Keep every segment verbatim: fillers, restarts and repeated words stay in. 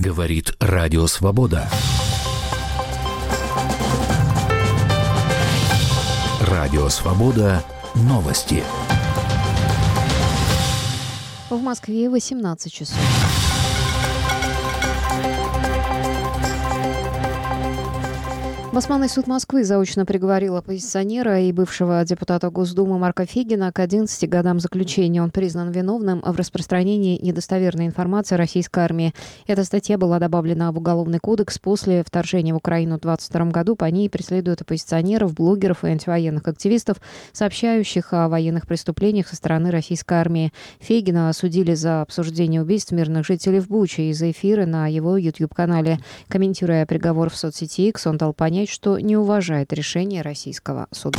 Говорит Радио Свобода. Радио Свобода. Новости. В Москве восемнадцать часов. Басманный суд Москвы заочно приговорил оппозиционера и бывшего депутата Госдумы Марка Фегина к одиннадцати годам заключения. Он признан виновным в распространении недостоверной информации о российской армии. Эта статья была добавлена в Уголовный кодекс после вторжения в Украину в две тысячи двадцать втором году. По ней преследуют оппозиционеров, блогеров и антивоенных активистов, сообщающих о военных преступлениях со стороны российской армии. Фегина осудили за обсуждение убийств мирных жителей в Буче из-за эфира на его YouTube-канале. Комментируя приговор в соцсети X, он дал понять, что не уважает решение российского суда.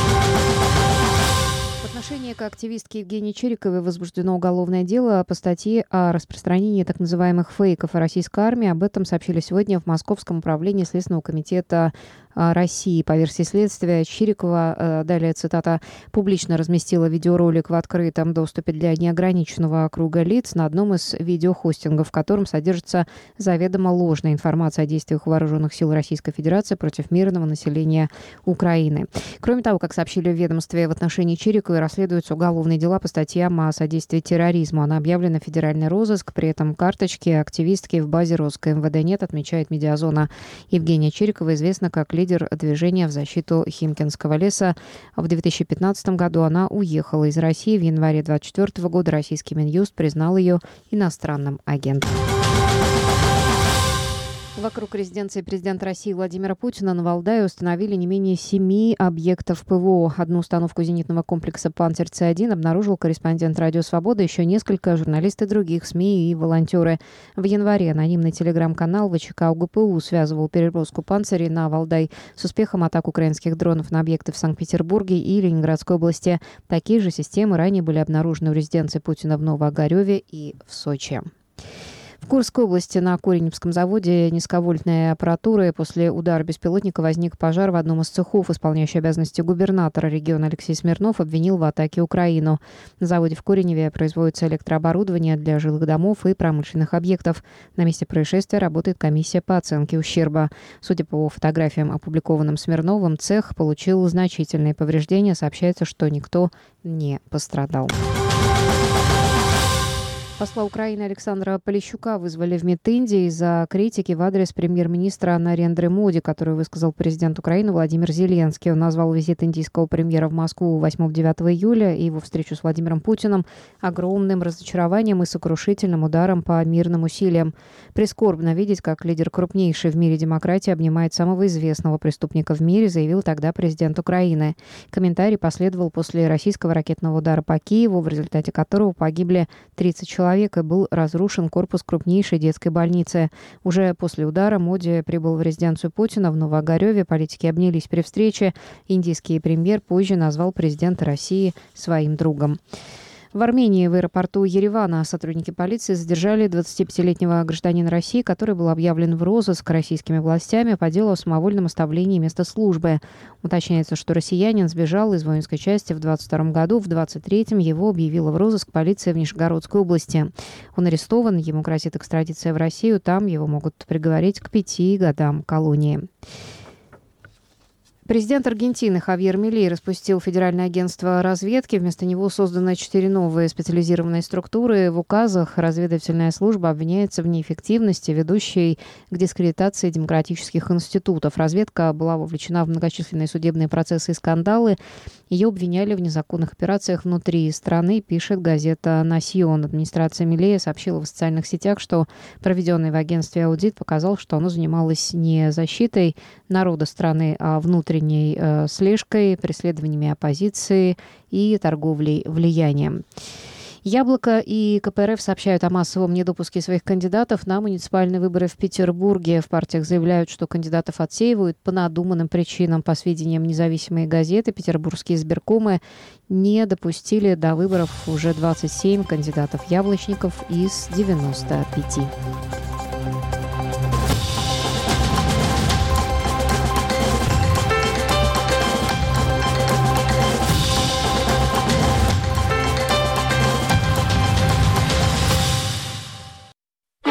В отношении к активистке Евгении Чириковой возбуждено уголовное дело по статье о распространении так называемых фейков о российской армии. Об этом сообщили сегодня в Московском управлении Следственного комитета России. По версии следствия, Чирикова, далее цитата, публично разместила видеоролик в открытом доступе для неограниченного круга лиц на одном из видеохостингов, в котором содержится заведомо ложная информация о действиях вооруженных сил Российской Федерации против мирного населения Украины. Кроме того, как сообщили в ведомстве, в отношении Чириковой расследуются уголовные дела по статьям о содействии терроризму. Она объявлена в федеральный розыск, при этом карточки активистки в базе Росской эм вэ дэ нет, отмечает Медиазона. Евгения Чирикова известна как лидер лидер движения в защиту Химкинского леса. В две тысячи пятнадцатом году она уехала из России. В январе две тысячи двадцать четвёртого года российский Минюст признал ее иностранным агентом. Вокруг резиденции президента России Владимира Путина на Валдае установили не менее семи объектов ПВО. Одну установку зенитного комплекса «Панцирь-Ц один» обнаружил корреспондент «Радио Свобода», еще несколько журналисты других СМИ и волонтеры. В январе анонимный телеграм-канал ВЧК УГПУ связывал переброску «Панцирей» на Валдай с успехом атак украинских дронов на объекты в Санкт-Петербурге и Ленинградской области. Такие же системы ранее были обнаружены в резиденции Путина в Новоогарёве и в Сочи. В Курской области на Кореневском заводе низковольтной аппаратуры после удара беспилотника возник пожар в одном из цехов. Исполняющий обязанности губернатора региона Алексей Смирнов обвинил в атаке Украину. На заводе в Кореневе производится электрооборудование для жилых домов и промышленных объектов. На месте происшествия работает комиссия по оценке ущерба. Судя по фотографиям, опубликованным Смирновым, цех получил значительные повреждения. Сообщается, что никто не пострадал. Посла Украины Александра Полищука вызвали в МИД Индии из-за критики в адрес премьер-министра Нарендры Моди, которую высказал президент Украины Владимир Зеленский. Он назвал визит индийского премьера в Москву восьмого-девятого июля и его встречу с Владимиром Путиным огромным разочарованием и сокрушительным ударом по мирным усилиям. Прискорбно видеть, как лидер крупнейшей в мире демократии обнимает самого известного преступника в мире, заявил тогда президент Украины. Комментарий последовал после российского ракетного удара по Киеву, в результате которого погибли тридцать человек. Человека был разрушен корпус крупнейшей детской больницы. Уже после удара Моди прибыл в резиденцию Путина в Новоогарёве. Политики обнялись при встрече. Индийский премьер позже назвал президента России своим другом. В Армении в аэропорту Еревана сотрудники полиции задержали двадцатипятилетнего гражданина России, который был объявлен в розыск российскими властями по делу о самовольном оставлении места службы. Уточняется, что россиянин сбежал из воинской части в двадцать втором году. В двадцать третьем его объявила в розыск полиция в Нижегородской области. Он арестован, ему грозит экстрадиция в Россию. Там его могут приговорить к пяти годам колонии. Президент Аргентины Хавьер Милей распустил Федеральное агентство разведки. Вместо него созданы четыре новые специализированные структуры. В указах разведывательная служба обвиняется в неэффективности, ведущей к дискредитации демократических институтов. Разведка была вовлечена в многочисленные судебные процессы и скандалы. Ее обвиняли в незаконных операциях внутри страны, пишет газета «Насьон». Администрация Милея сообщила в социальных сетях, что проведенный в агентстве аудит показал, что оно занималось не защитой народа страны, а внутренней э, слежкой, преследованиями оппозиции и торговлей влиянием. Яблоко и ка пэ эр эф сообщают о массовом недопуске своих кандидатов на муниципальные выборы в Петербурге. В партиях заявляют, что кандидатов отсеивают по надуманным причинам. По сведениям независимой газеты, петербургские избиркомы не допустили до выборов уже двадцать семь кандидатов-яблочников из девяноста пяти.